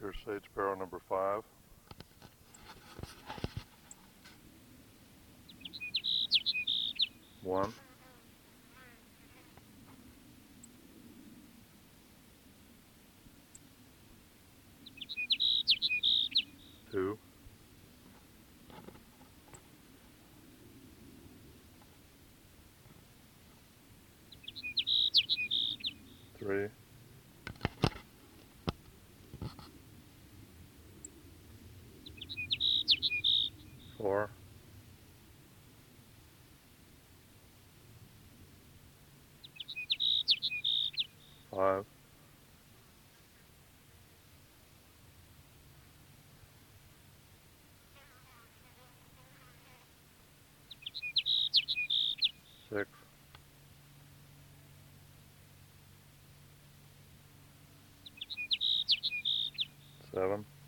Here's sage barrel number 5. One, two, three, four, five, six, seven,